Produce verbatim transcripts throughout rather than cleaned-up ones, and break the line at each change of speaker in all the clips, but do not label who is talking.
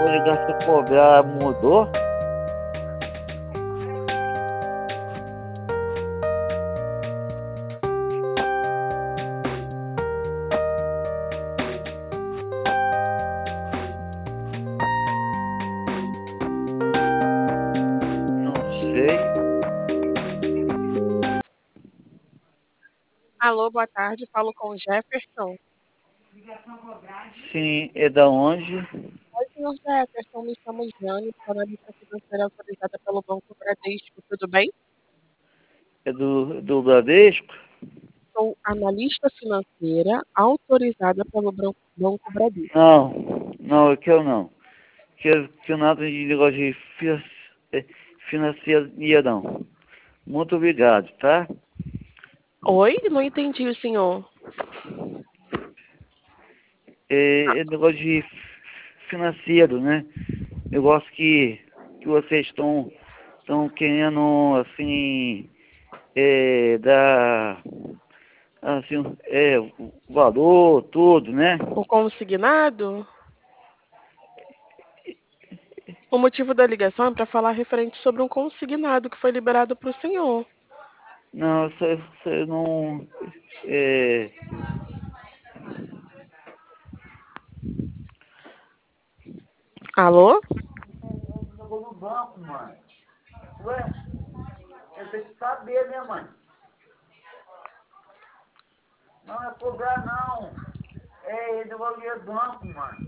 vou ligar se cobrar mudou. Não sei.
Alô, boa tarde. Falo com o Jefferson.
Sim, é da onde?
Oi, senhor Jefferson. Me chamo Jane, sou analista financeira autorizada pelo Banco Bradesco. Tudo bem?
É do, do Bradesco?
Sou analista financeira autorizada pelo Bran- Banco Bradesco.
Não, não, é que eu não. Que, que nada de negócio de fi- eh, financiaria não. Muito obrigado, tá?
Oi? Não entendi o senhor.
É, é negócio de financeiro, né? Negócio que, que vocês estão estão querendo, assim, é, dar, assim, é, o valor, tudo, né?
O consignado? O motivo da ligação é para falar referente sobre um consignado que foi liberado para o senhor.
Não, você, você não... É,
Alô?
eu vou no banco, mãe. Ué, eu tenho que saber, né, mãe? Não é cobrar, não. É, ele vai vir banco, mãe.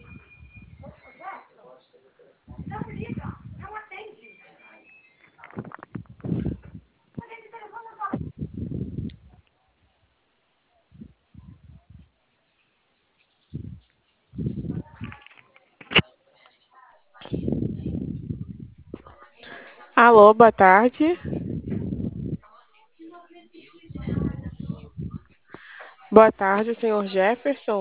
Alô, boa tarde. Boa tarde, senhor Jefferson.